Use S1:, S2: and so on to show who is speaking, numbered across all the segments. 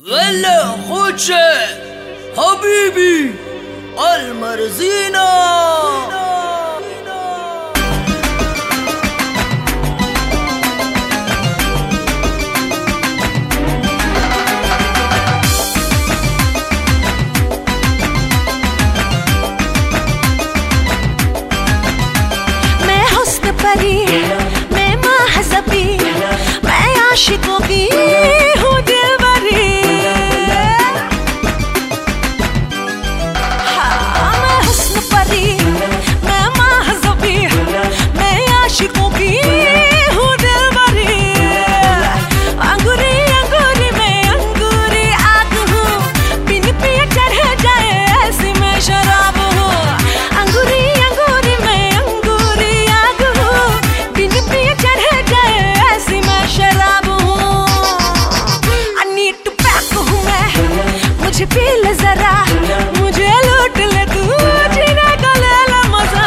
S1: ولا خوشه حبيبي المرزينة.
S2: मैं हुस्न परी, मैं महज़बी, मैं आशिकों की हूँ दिलबरी। हाँ, मैं हुस्न परी, मैं महज़बी, मैं आशिकों की हूँ दिलबरी। अंगूरी अंगूरी में अंगूरी आग हूँ, बिन पिए चढ़ जाए ऐसी मैं शराब हूँ। अंगूरी अंगूरी में अंगूरी आग हूँ, बिन पिए चढ़ जाए ऐसी मैं शराब हूँ। I need to back हूँ मैं, मुझे पी ले जरा, मुझे लूट ले तू, जीने का ले ला मजा।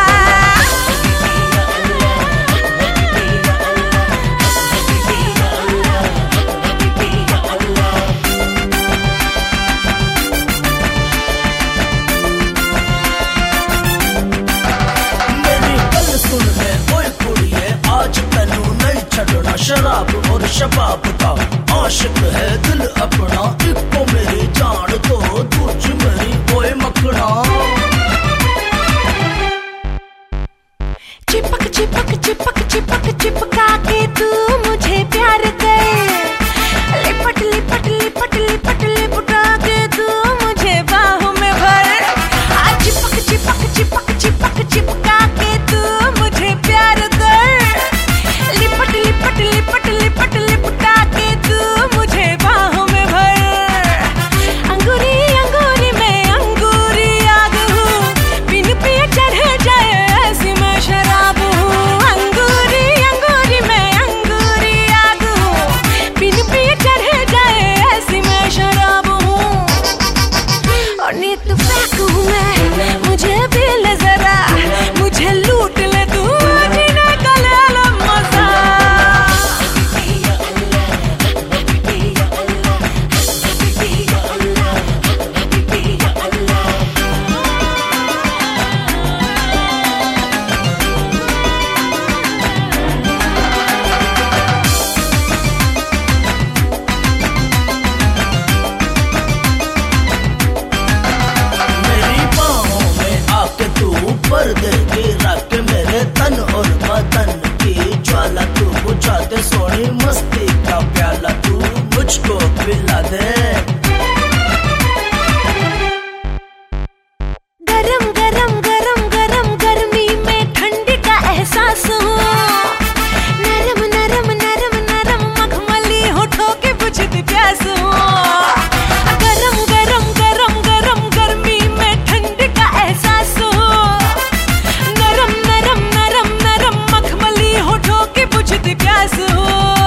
S1: मेरी गल सुन ले ओए कुड़िए, आज तैनू नहीं छड़ना शराब और शबाब का आशिक है दिल अपना। इको मेरी जान तो तुझ मेरी ओए मखना।
S2: चिपक चिपक चिपक चिपक चिपका के तू मुझे प्यार कर, लिपट लिपट लिपट लिपट लिपटा के तू मुझे बाहों में भर। आज चिपक चिपक चिपक चिपक चिपका के तू मुझे प्यार कर, लिपट लिपट लिपट लिपट लिपटा के तू मुझे बाहों में भर। अंगूरी अंगूरी में अंगूरी आग हूँ, बिन पिए चढ़ जाए ऐसी मैं शराब हूँ। अंगूरी अंगूरी में अंगूरी आग हूँ, बिन पिए चढ़ जाए ऐसी मैं शराब हूँ। और नीत पैक हूँ मैं, मुझे भी ले जरा, मुझे लूट ले तू, जीने का ले लो मजा।
S1: मेरी बाहों में आके तू पर्दे गिरा के मेरे तन और बदन की ज्वाला तू बुझा दे। सोनी मस्ती का प्याला तू मुझको पिला दे।
S2: गरम गरम गरम गरम गर्मी में ठंडी का एहसास हो, नरम नरम नरम नरम मखमली होठों के बुझती प्यास हो। गरम गरम गरम गरम गर्मी में ठंडी का एहसास हो, नरम नरम नरम नरम मखमली होठों के बुझती प्यास हो।